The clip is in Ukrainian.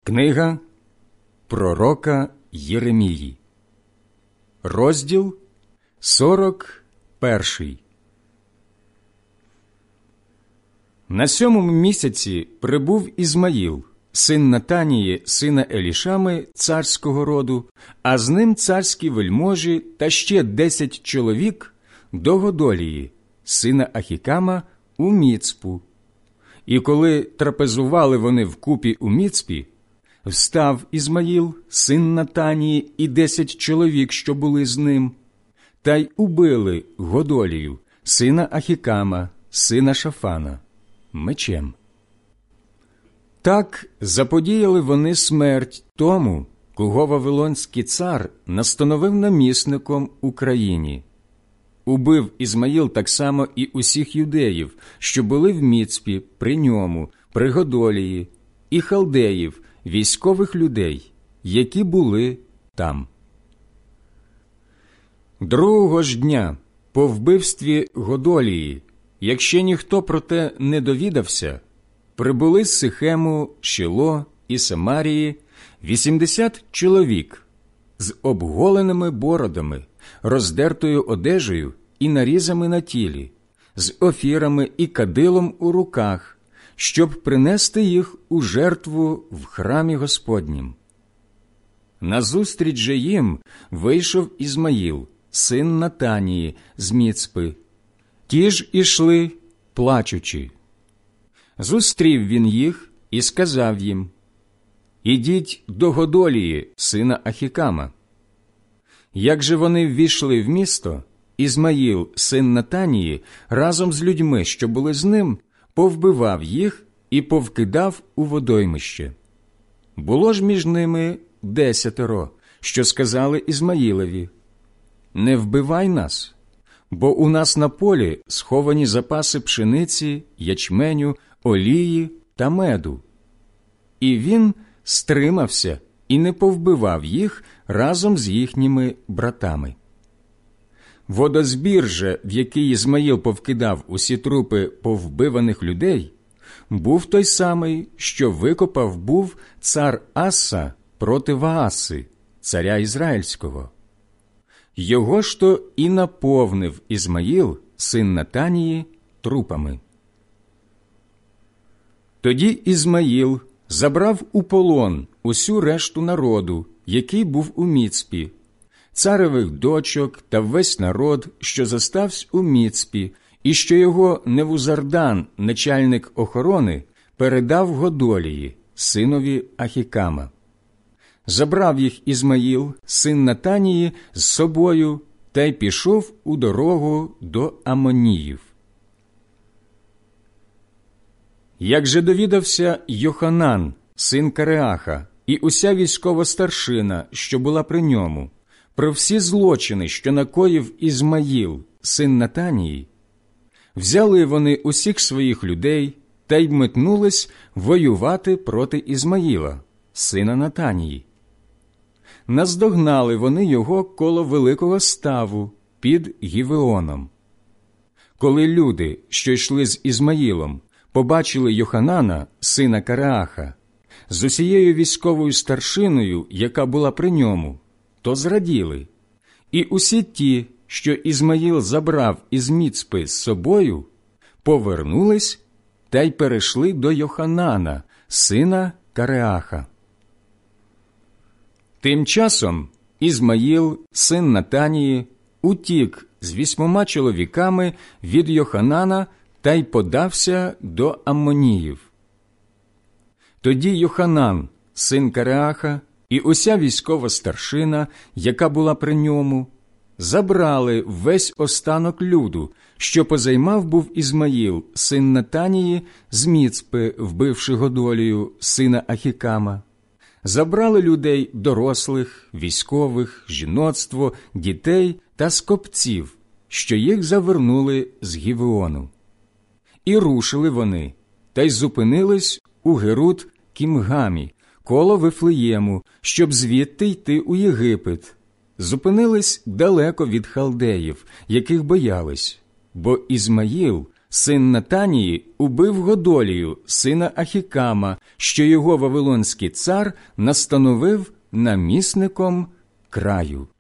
Книга пророка Єремії, розділ 41. На 7-му місяці прибув Ізмаїл, син Натанії, сина Елішами, царського роду, а з ним царські вельможі та ще 10 чоловік до Годолії, сина Ахікама, у Міцпу. І коли трапезували вони вкупі у Міцпі, встав Ізмаїл, син Натанії, і 10 чоловік, що були з ним, та й убили Годолію, сина Ахікама, сина Шафана, мечем. Так заподіяли вони смерть тому, кого Вавилонський цар настановив намісником у країні. Убив Ізмаїл так само і усіх юдеїв, що були в Міцпі при ньому, при Годолії, і халдеїв, військових людей, які були там. Другого ж дня по вбивстві Годолії, якщо ніхто про те не довідався, прибули з Сихему, Шіло і Самарії 80 чоловік з обголеними бородами, роздертою одежею і нарізами на тілі, з офірами і кадилом у руках, щоб принести їх у жертву в храмі Господнім. Назустріч же їм вийшов Ізмаїл, син Натанії, з Міцпи. Ті ж ішли, плачучи. Зустрів він їх і сказав їм: «Ідіть до Годолії, сина Ахікама». Як же вони ввійшли в місто, Ізмаїл, син Натанії, разом з людьми, що були з ним, повбивав їх і повкидав у водоймище. Було ж між ними 10, що сказали Ізмаїлові: «Не вбивай нас, бо у нас на полі сховані запаси пшениці, ячменю, олії та меду». І він стримався і не повбивав їх разом з їхніми братами. Водозбір же, в який Ізмаїл повкидав усі трупи повбиваних людей, був той самий, що викопав був цар Аса проти Вааси, царя Ізраїльського. Його ж то і наповнив Ізмаїл, син Натанії, трупами. Тоді Ізмаїл забрав у полон усю решту народу, який був у Міцпі, царевих дочок та весь народ, що зостався у Міцпі, і що його Невузардан, начальник охорони, передав Годолії, синові Ахікама. Забрав їх Ізмаїл, син Натанії, з собою та й пішов у дорогу до Амоніїв. Як же довідався Йоханан, син Кареаха, і уся військова старшина, що була при ньому, про всі злочини, що накоїв Ізмаїл, син Натанії, взяли вони усіх своїх людей та й метнулись воювати проти Ізмаїла, сина Натанії. Наздогнали вони його коло великого ставу під Гівеоном. Коли люди, що йшли з Ізмаїлом, побачили Йоханана, сина Кареаха, з усією військовою старшиною, яка була при ньому, то зраділи. І усі ті, що Ізмаїл забрав із Міцпи з собою, повернулись та й перейшли до Йоханана, сина Кареаха. Тим часом Ізмаїл, син Натанії, утік з 8 чоловіками від Йоханана та й подався до Аммоніїв. Тоді Йоханан, син Кареаха, і уся військова старшина, яка була при ньому, забрали весь останок люду, що позаймав був Ізмаїл, син Натанії, з Міцпи, вбивши Годолію, сина Ахікама. Забрали людей дорослих, військових, жіноцтво, дітей та скопців, що їх завернули з Гівеону. І рушили вони, та й зупинились у Герут-Кімгамі, коло Вифлеєму, щоб звідти йти у Єгипет. Зупинились далеко від халдеїв, яких боялись, бо Ізмаїл, син Натанії, убив Годолію, сина Ахікама, що його вавилонський цар настановив намісником краю.